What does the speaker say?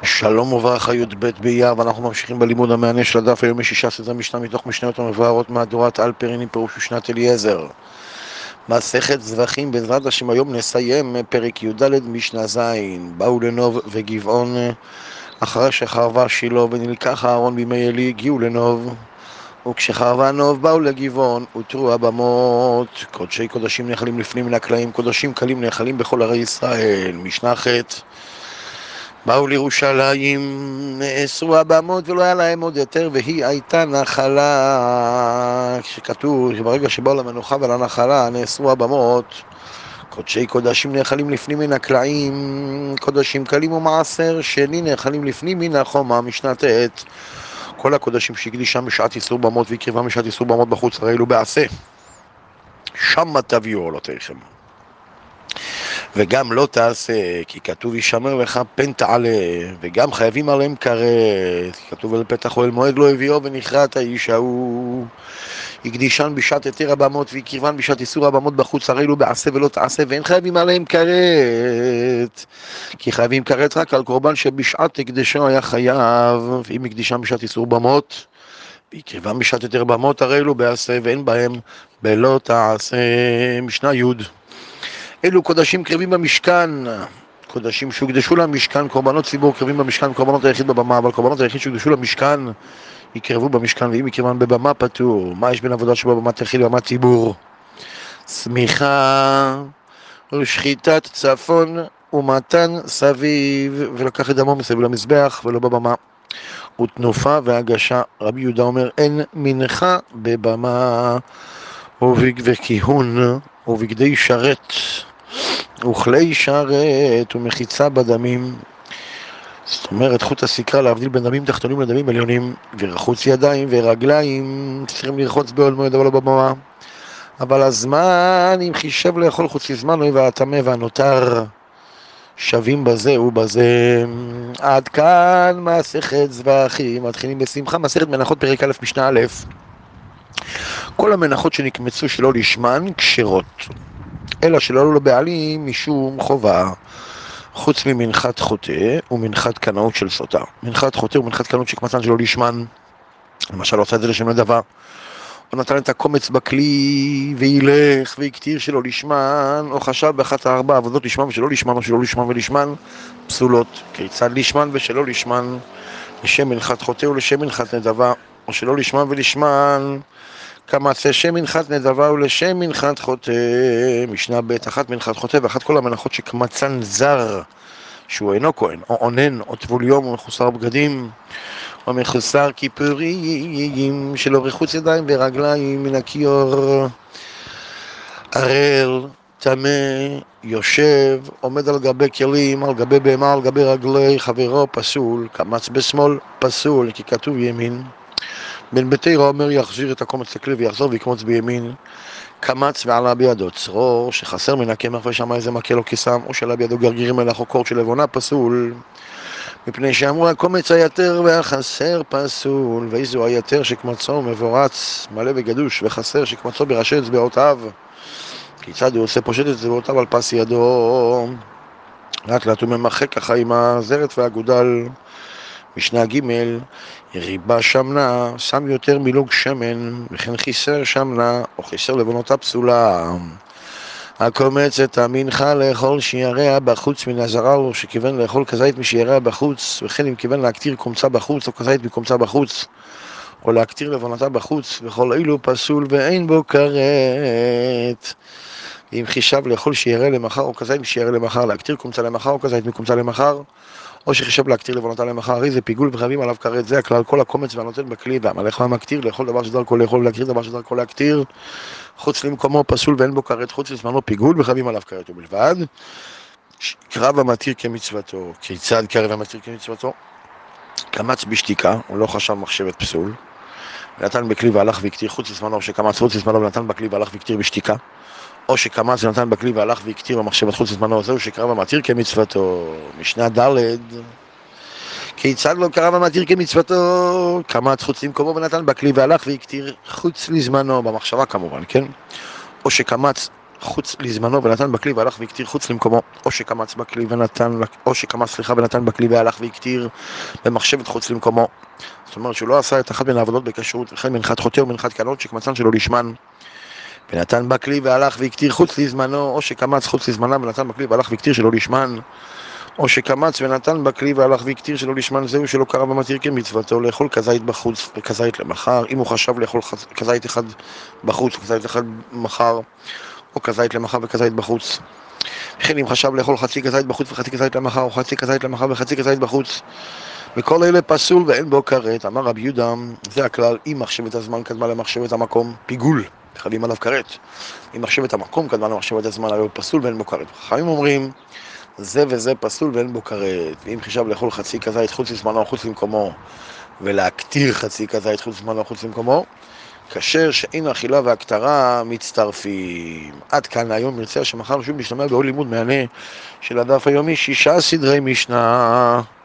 שלום וברכה י"ב באייר, ואנחנו ממשיכים בלימוד המענה של הדף. היום יש 16 משנה מתוך משניות המבוארות מהדורת אלפרין עם פירוש משנת אליעזר. מסכת זבחים, בעזרת השם היום נסיים פרק י"ד משנה ז'. באו לנוב וגבעון אחרי שחרבה שילה ונלקח אהרון בימי עלי, הגיעו לנוב, וכשחרבה נוב באו לגבעון, הותרו הבמות. קודשי קודשים נאכלים לפנים מן הקלעים, קודשים קלים נאכלים בכל ערי ישראל. משנה ח'. באו לירושלים, נאסרו הבמות ולא היה להם עוד יותר, והיא הייתה נחלה. כשכתוב שברגע שבאו למנוחה ולנחלה נאסרו הבמות, קודשי קודשים נאכלים לפנים מן הקלעים, קודשים קלים ומעשר שני נאכלים לפנים מן החומה. משנה ט'. כל הקודשים שהקדישם בשעת איסור במות והקריבם בשעת איסור במות בחוץ, הרי אלו בעשה, שמה תביאו עולותיכם. וגם לא תעשה, כי כתוב ישמר לך פן תעלה, וגם חייבים עליהם כרת, כתוב אל פתח אוהל מועד לא הביאו ונכרת האיש ההוא. הקדישן בשעת היתר הבמות והקריבן בשעת איסור הבמות בחוץ, הרי אלו בעשה ולא תעשה, ואין חייבים עליהם כרת, כי חייבים כרת רק על קורבן שבשעת הקדשו היה חייב. ואם הקדישן בשעת איסור במות והקריבן בשעת היתר במות, הרי אלו בעשה ואין בהם בלא תעשה. משנה י'. אלו קודשים קרבים במשכן, קודשים שהוקדשו למשכן, קורבנות ציבור קרבים במשכן, קורבנות היחיד בבמה, אבל קורבנות היחיד שהוקדשו למשכן יקרבו במשכן, ואם יקרבן בבמה פטור. מה יש בין עבודה שבבמת יחיד ובבמת ציבור? סמיכה ושחיטת צפון ומתן סביב, ולקח את דמו מסביב למזבח ולא בבמה. ותנופה והגשה, רבי יהודה אומר אין מנחה בבמה, וכיהון ובגדי שרת וכלי שרת ומחיצה בדמים. זאת אומרת, חוט הסקרה להבדיל בין דמים תחתונים לדמים עליונים, ורחוץ ידיים ורגליים צריכים לרחוץ באוהל מועד אבל לא בבמה. אבל הזמן אם חישב לאכול חוץ לזמן והטמא והנותר שווים בזה ובזה. עד כאן מסכת זבחים. מתחילים בשמחה. מסכת מנחות פרק א' משנה א'. כל המנחות שנקמצו שלא לשמן כשרות, אלא שלא עלו לבעלים משום חובה, חוץ ממנחת חוטא ומנחת קנאות של סוטה. מנחת חוטא ומנחת קנאות שקמצן שלא לשמן, למשל עושה את זה לשם נדבה, או נתן את הקומץ בכלי וילך ויקטיר שלא לשמן, או חשב באחת הארבע עבודות לשמן ושלא לשמן, או שלא לשמן ולשמן, פסולות. כיצד לשמן ושלא לשמן? לשם מנחת חוטא ולשם מנחת נדבה, או שלא לשמן ולשמן, כמצא שם מנחת נדבה ולשם מנחת חוטא. משנה ב'. אחת מנחת חוטא ואחת כל המנחות שקמצן זר שהוא אינו כהן, או עונן, או טבול יום, או מחוסר בגדים, או מחוסר כיפורים, שלא רחוץ ידיים ורגליים מן הכיור, ערל, טמא, יושב, עומד על גבי כלים, על גבי בהמה, על גבי רגלי חברו, פסול. קמץ בשמאל, פסול, כי כתוב ימין. בן ביתירו אומר יחזיר את הקומץ לכלי ויחזור ויקמוץ בימין. קמץ ועלה בידו צרור שחסר מן הקמח ושמה איזה מקל או כיסם, או שעלה בידו גרגירים מלח או קור של לבונה, פסול. מפני שאמרו הקומץ היתר והחסר פסול. ואיזו היתר שקמצו מבורץ מלא וגדוש, וחסר שקמצו בראשי אצבעותיו, כיצד הוא עושה פושט את אצבעותיו על פס ידו, לאט לאט הוא ממחק ככה עם הזרת והגודל. משנה ג'. ריבה שמנה, שם יותר מילוג שמן, וכן חיסר שמנה, או חיסר לבונותה פסולה. הקומץ את המנחה לאכול שיריה בחוץ מן הזרה, או שכיוון לאכול כזית משיריה בחוץ, וכן אם כיוון להקטיר קומצה בחוץ, או כזית מקומצה בחוץ, או להקטיר לבונתה בחוץ, וכל אילו פסול ואין בו כרת. אם חישב לאכול שיריה למחר, או כזית משיריה למחר, להקטיר קומצה למחר, או כזית מקומצה למחר, או שחישב להקטיר לבונתה למחר, הרי זה פיגול וחייבים עליו כרת. זה הכלל, כל הקומץ והנותן בכלי והמלך והמקטיר לאכול דבר שדרכו לאכול ולהקטיר דבר שדרכו להקטיר, חוץ למקומו פסול ואין בו כרת, חוץ לזמנו פיגול וחייבים עליו כרת. ובלבד קרב המתיר כמצוותו. כיצד קרב המתיר כמצוותו? קמץ בשתיקה, הוא לא חשב מחשבת פסול, ונתן בכלי והלך והקטיר חוץ לזמנו, או שקמץ חוץ לזמנו ונתן בכלי והלך והקטיר בשתיקה, או שקמץ ונתן בכלי והלך והקטיר במחשבת חוץ לזמנו, זהו שקרב המתיר כמצוותו. משנה ד'. כיצד לא קרב המתיר כמצוותו? קמץ חוץ למקומו ונתן בכלי והלך והקטיר חוץ לזמנו, במחשבה כמובן, כן? או שקמץ חוץ לזמנו ונתן בכלי והלך והקטיר חוץ למקומו, או שקמץ ונתן בכלי והלך והקטיר במחשבת חוץ למקומו. זאת אומרת שהוא לא עשה את אחת בין העבודות בכשרות, וכן מנחת חוטא ומנחת קלות שקמצן שלו לשמן, ונתן בכלי והלך והקטיר חוץ לזמנו, או שקמץ חוץ לזמנם ונתן בכלי והלך והקטיר שלו לשמן, או שקמץ ונתן בכלי והלך והקטיר שלו לשמן, זהו שלא קרא במתיר כמצוותו לאכול כזית בחוץ וכזית למחר, אם הוא חשב לאכול כזית אחד בחוץ וכזית אחד מחר, או כזית למחר וכזית בחוץ. וכן אם חשב לאכול חצי כזית בחוץ וחצי כזית למחר, או חצי כזית למחר וחצי כזית בחוץ, וכל אלה פסול ואין בו כרת. אמר רבי יהודה, זה הכלל, אם מחשבת הזמן קדמה למחשבת המקום, פיגול, חייבים עליו כרת. אם מחשבת המקום קדמה למחשבת הזמן, הרי הוא פסול ואין בו כרת. חכמים אומרים, זה וזה פסול ואין בו כרת. ואם חשב לאכול חצי כזית חוץ לזמנו או חוץ למקומו, ולהקטיר חצי כזית חוץ לזמנו או חוץ למקומו, כאשר שאין האכילה והכתרה מצטרפים. עד כאן היום נרצה שמחר שוב נשתמע בעוד לימוד מענה של הדף היומי 6 סדרי משנה.